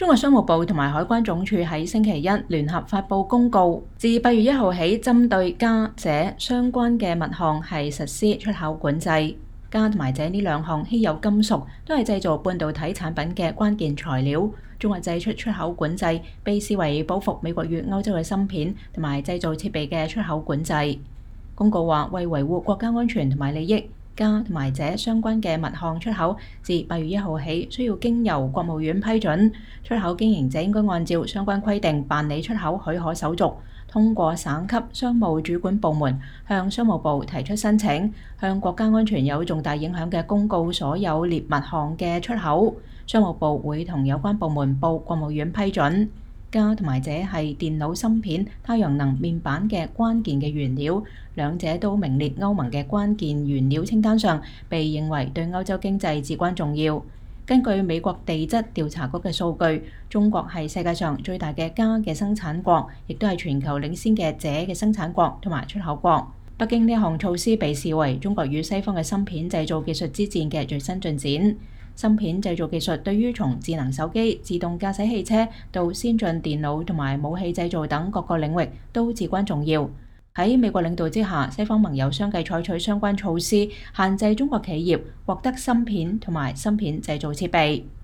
中國商務部同埋海關總署喺星期一聯合發布公告，自8月1號起，針對鎵、鍺相關嘅物項係實施出口管制。鎵同埋鍺呢兩項稀有金屬都係製造半導體產品嘅關鍵材料。中國祭出出口管制，被視為報復美國與歐洲嘅芯片同埋製造設備嘅出口管制。公告話，為維護國家安全同埋利益，鎵同埋鍺相關嘅物項出口自8月1號起需要經由國務院批准，出口經營者應該按照相關規定辦理出口許可手續，通過省級商務主管部門向商務部提出申請，向國家安全有重大影響嘅公告所有列物項嘅出口，商務部會同有關部門報國務院批准。鎵同埋鍺係電腦芯片、太陽能面板嘅關鍵嘅原料，兩者都名列歐盟嘅關鍵原料清單上，被認為對歐洲經濟至關重要。根據美國地質調查局嘅數據，中國係世界上最大嘅鎵嘅生產國，亦都係全球領先嘅鍺嘅生產國同埋出口國。北京呢一項措施被視為中國與西方嘅芯片製造技術之戰嘅最新進展。芯片製造技術對於從智能手機、自動駕駛汽車到先進電腦同埋武器製造等各個領域都至關重要。喺美國領導之下，西方盟友相繼採取相關措施，限制中國企業獲得芯片同埋芯片製造設備。